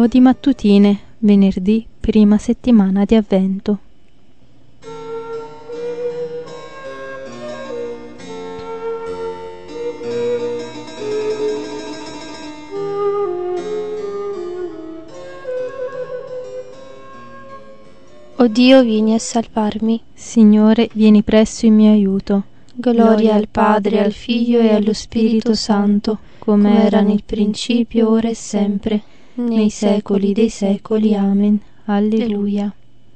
Lodi mattutine, venerdì, prima settimana di Avvento. O Dio, vieni a salvarmi. Signore, vieni presto in mio aiuto. Gloria al Padre, al Figlio e allo Spirito Santo, come era nel principio, ora e sempre, nei secoli dei secoli. Amen. Alleluia.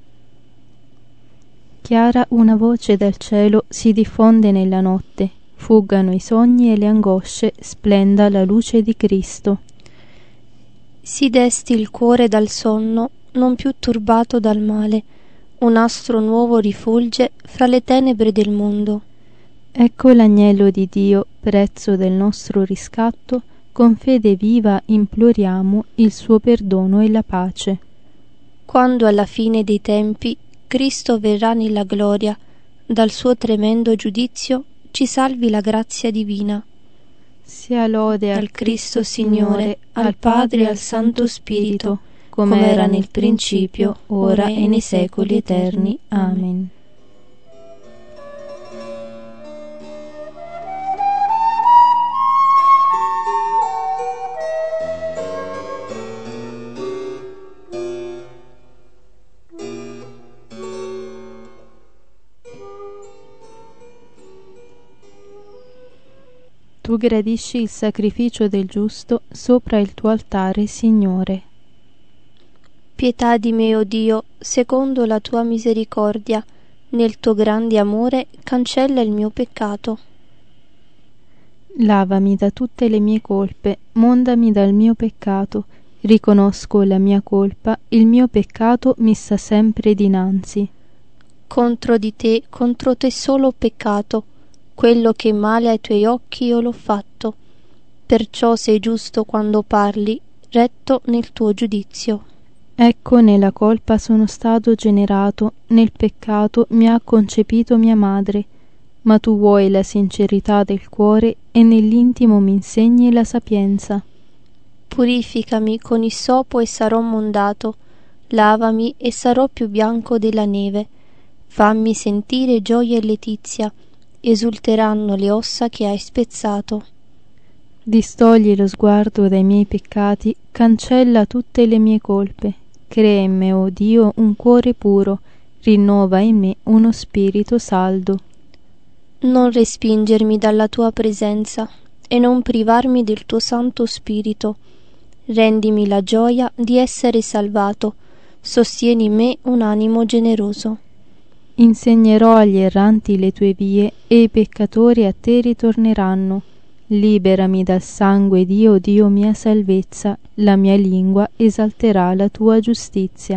Chiara una voce dal cielo si diffonde nella notte, fuggano i sogni e le angosce, splenda la luce di Cristo. Si desti il cuore dal sonno, non più turbato dal male, un astro nuovo rifulge fra le tenebre del mondo. Ecco l'agnello di Dio, prezzo del nostro riscatto, con fede viva imploriamo il suo perdono e la pace. Quando alla fine dei tempi Cristo verrà nella gloria, dal suo tremendo giudizio ci salvi la grazia divina. Sia lode al Cristo Signore, al Padre e al Santo Spirito, come era nel principio, ora e nei secoli eterni. Amen. Tu gradisci il sacrificio del giusto sopra il tuo altare, Signore. Pietà di me, o Dio, secondo la tua misericordia, nel tuo grande amore cancella il mio peccato. Lavami da tutte le mie colpe, mondami dal mio peccato. Riconosco la mia colpa, il mio peccato mi sta sempre dinanzi. Contro te solo ho peccato, quello che male ai tuoi occhi io l'ho fatto. Perciò sei giusto quando parli, retto nel tuo giudizio. Ecco, nella colpa sono stato generato, nel peccato mi ha concepito mia madre. Ma tu vuoi la sincerità del cuore e nell'intimo mi insegni la sapienza. Purificami con issopo e sarò mondato, lavami e sarò più bianco della neve. Fammi sentire gioia e letizia, esulteranno le ossa che hai spezzato. Distogli lo sguardo dai miei peccati, cancella tutte le mie colpe. Crea in me, o Dio, un cuore puro, rinnova in me uno spirito saldo. Non respingermi dalla tua presenza e non privarmi del tuo Santo Spirito. Rendimi la gioia di essere salvato, sostieni in me un animo generoso. Insegnerò agli erranti le tue vie e i peccatori a te ritorneranno. Liberami dal sangue, Dio, Dio mia salvezza, la mia lingua esalterà la tua giustizia.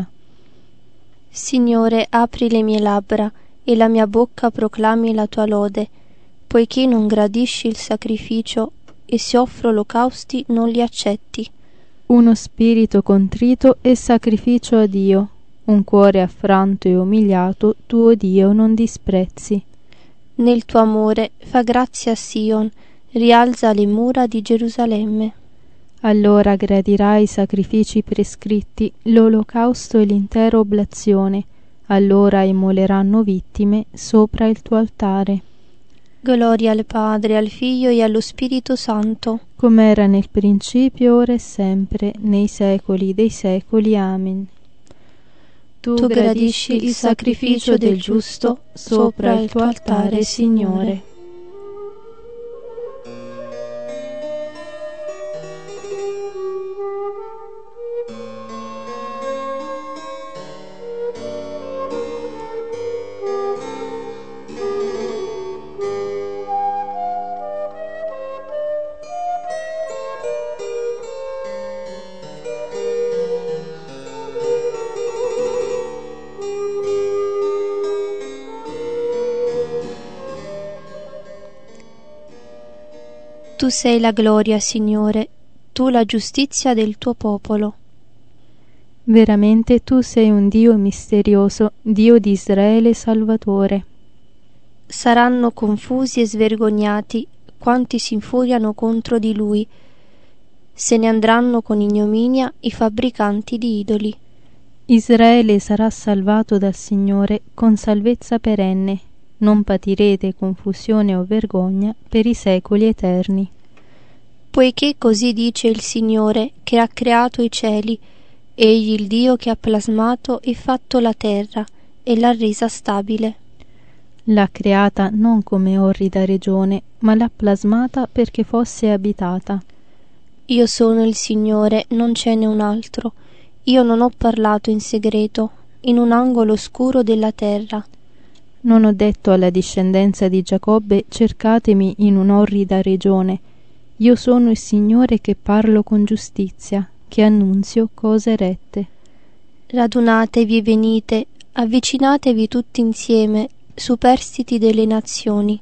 Signore, apri le mie labbra e la mia bocca proclami la tua lode, poiché non gradisci il sacrificio e se offro olocausti non li accetti. Uno spirito contrito e sacrificio a Dio, un cuore affranto e umiliato, tuo Dio non disprezzi. Nel tuo amore fa grazia a Sion, rialza le mura di Gerusalemme. Allora gradirai i sacrifici prescritti, l'olocausto e l'intera oblazione, allora immoleranno vittime sopra il tuo altare. Gloria al Padre, al Figlio e allo Spirito Santo, come era nel principio, ora e sempre, nei secoli dei secoli. Amen. Tu gradisci il sacrificio del giusto sopra il tuo altare, Signore. Tu sei la gloria, Signore, tu la giustizia del tuo popolo. Veramente tu sei un Dio misterioso, Dio di Israele Salvatore. Saranno confusi e svergognati quanti si infuriano contro di lui. se ne andranno con ignominia i fabbricanti di idoli. Israele sarà salvato dal Signore con salvezza perenne, non patirete confusione o vergogna per i secoli eterni. Poiché così dice il Signore che ha creato i cieli, egli il Dio che ha plasmato e fatto la terra e l'ha resa stabile. L'ha creata non come orrida regione, ma l'ha plasmata perché fosse abitata. Io sono il Signore, non ce n'è un altro. Io non ho parlato in segreto, in un angolo oscuro della terra. Non ho detto alla discendenza di Giacobbe: cercatemi in un'orrida regione. Io sono il Signore che parlo con giustizia, che annunzio cose rette. Radunatevi e venite, avvicinatevi tutti insieme, superstiti delle nazioni.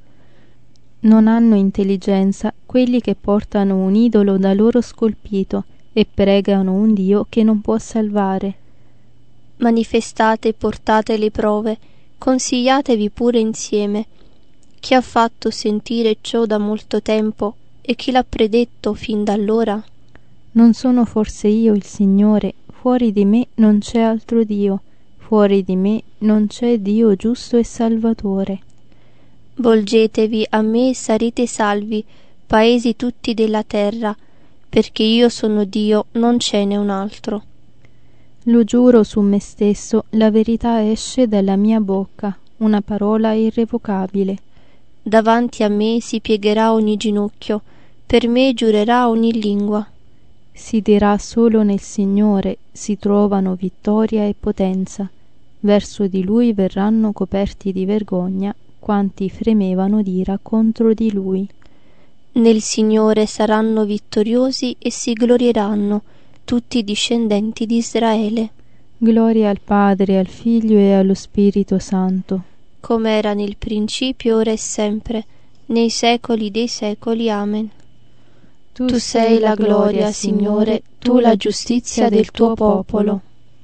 Non hanno intelligenza quelli che portano un idolo da loro scolpito e pregano un Dio che non può salvare. Manifestate e portate le prove, consigliatevi pure insieme. Chi ha fatto sentire ciò da molto tempo e chi l'ha predetto fin da allora? Non sono forse io il Signore? Fuori di me non c'è altro Dio, fuori di me non c'è Dio giusto e salvatore. Volgetevi a me e sarete salvi, paesi tutti della terra, perché io sono Dio, non ce n'è un altro. Lo giuro su me stesso, la verità esce dalla mia bocca, una parola irrevocabile. Davanti a me si piegherà ogni ginocchio, per me giurerà ogni lingua. Si dirà solo nel Signore si trovano vittoria e potenza. Verso di Lui verranno coperti di vergogna quanti fremevano d'ira contro di Lui. Nel Signore saranno vittoriosi e si glorieranno tutti i discendenti di Israele. Gloria al Padre, al Figlio e allo Spirito Santo, come era nel principio, ora e sempre, nei secoli dei secoli. Amen. Tu sei la gloria, Signore, tu la giustizia del tuo popolo.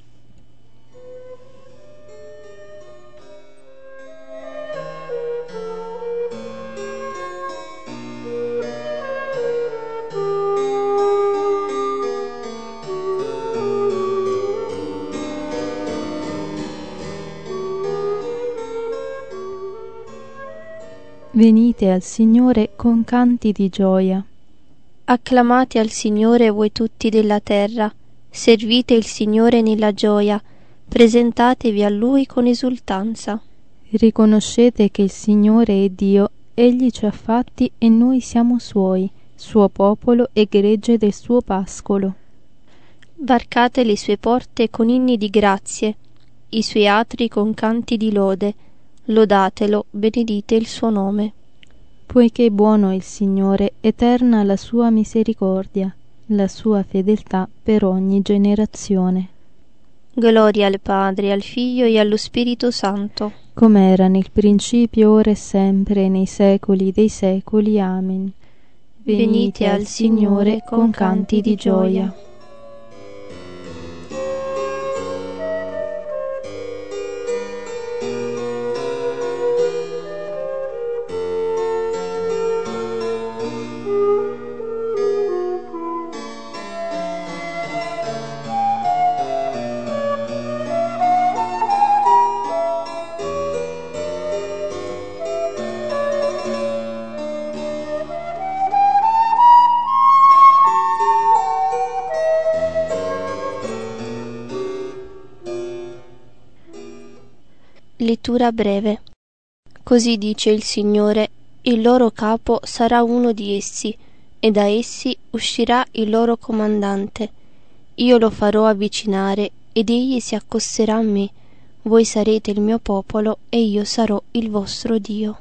Venite al Signore con canti di gioia. Acclamate al Signore voi tutti della terra, servite il Signore nella gioia, presentatevi a Lui con esultanza. Riconoscete che il Signore è Dio, Egli ci ha fatti e noi siamo Suoi, suo popolo e gregge del suo pascolo. Varcate le sue porte con inni di grazie, i suoi atri con canti di lode, lodatelo, benedite il suo nome. Poiché buono è il Signore, eterna la sua misericordia, la sua fedeltà per ogni generazione. Gloria al Padre, al Figlio e allo Spirito Santo, come era nel principio, ora e sempre, nei secoli dei secoli. Amen. Venite al Signore con canti di gioia. Lettura breve. Così dice il Signore: il loro capo sarà uno di essi, e da essi uscirà il loro comandante. Io lo farò avvicinare, ed egli si accosterà a me. Voi sarete il mio popolo, e io sarò il vostro Dio.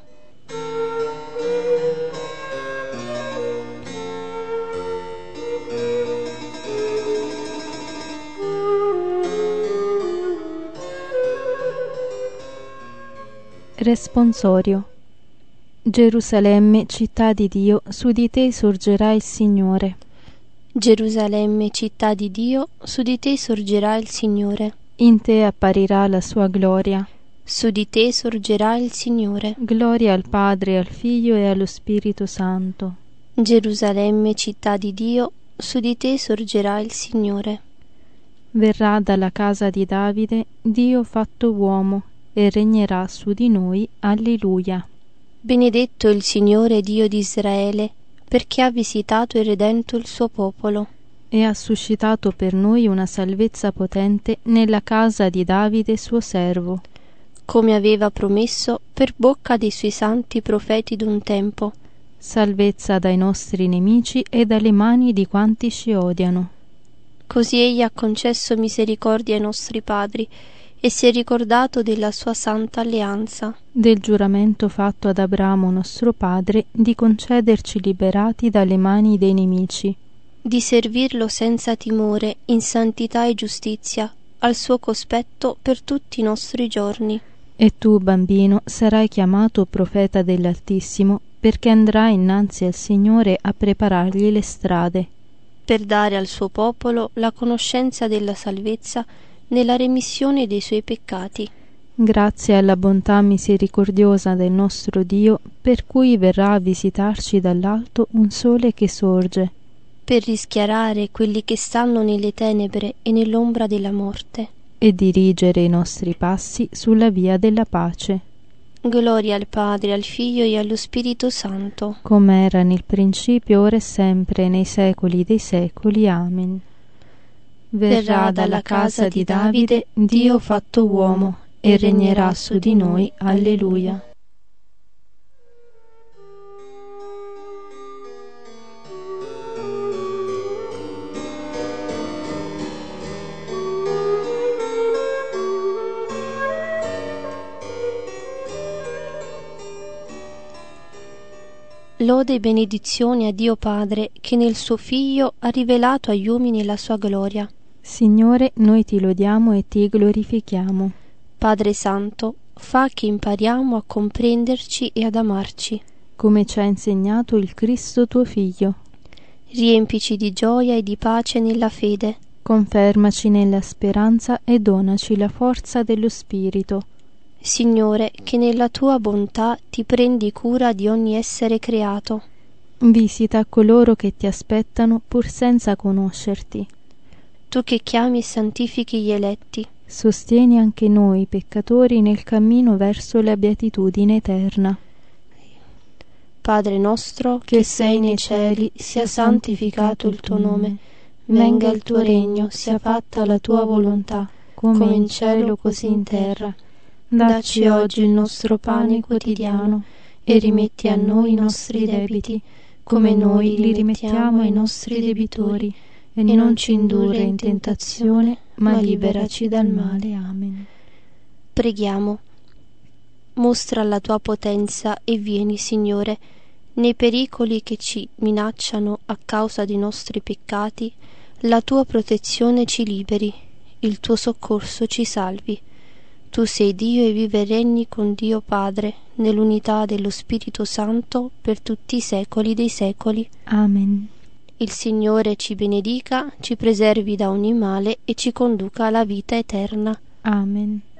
Responsorio. Gerusalemme, città di Dio, su di te sorgerà il Signore. Gerusalemme, città di Dio, su di te sorgerà il Signore. In te apparirà la sua gloria. Su di te sorgerà il Signore. Gloria al Padre, al Figlio e allo Spirito Santo. Gerusalemme, città di Dio, su di te sorgerà il Signore. Verrà dalla casa di Davide Dio fatto uomo, e regnerà su di noi. Alleluia. Benedetto il Signore Dio di Israele, perché ha visitato e redento il suo popolo. E ha suscitato per noi una salvezza potente nella casa di Davide suo servo, come aveva promesso per bocca dei suoi santi profeti d'un tempo. salvezza dai nostri nemici e dalle mani di quanti ci odiano. Così egli ha concesso misericordia ai nostri padri e si è ricordato della sua santa alleanza, Del giuramento fatto ad Abramo nostro padre di concederci liberati dalle mani dei nemici, di servirlo senza timore, in santità e giustizia, al suo cospetto per tutti i nostri giorni. E tu, bambino, sarai chiamato profeta dell'Altissimo, perché andrai innanzi al Signore a preparargli le strade, per dare al suo popolo la conoscenza della salvezza nella remissione dei suoi peccati. grazie alla bontà misericordiosa del nostro Dio, per cui verrà a visitarci dall'alto un sole che sorge, per rischiarare quelli che stanno nelle tenebre e nell'ombra della morte. e dirigere i nostri passi sulla via della pace, Gloria al Padre, al Figlio e allo Spirito Santo, come era nel principio, ora e sempre, nei secoli dei secoli. Amen. Verrà dalla casa di Davide Dio fatto uomo, e regnerà su di noi. Alleluia. Lode e benedizioni a Dio Padre, che nel suo Figlio ha rivelato agli uomini la sua gloria. Signore, noi ti lodiamo e ti glorifichiamo. Padre Santo, fa che impariamo a comprenderci e ad amarci. Come ci ha insegnato il Cristo tuo Figlio. Riempici di gioia e di pace nella fede. Confermaci nella speranza e donaci la forza dello Spirito. Signore, che nella tua bontà ti prendi cura di ogni essere creato. Visita coloro che ti aspettano pur senza conoscerti. Tu che chiami e santifichi gli eletti. Sostieni anche noi, peccatori, nel cammino verso la beatitudine eterna. Padre nostro, che sei nei cieli, sia santificato il tuo nome. Venga il tuo regno, sia fatta la tua volontà, come in cielo così in terra. Dacci oggi il nostro pane quotidiano e rimetti a noi i nostri debiti, come noi li rimettiamo ai nostri debitori, e non ci indurre in tentazione, ma liberaci dal male. Amen. Preghiamo. Mostra la tua potenza e vieni, Signore, nei pericoli che ci minacciano a causa dei nostri peccati. La tua protezione ci liberi, il tuo soccorso ci salvi. Tu sei Dio e vive e regni con Dio Padre, nell'unità dello Spirito Santo, per tutti i secoli dei secoli. Amen. Il Signore ci benedica, ci preservi da ogni male e ci conduca alla vita eterna. Amen.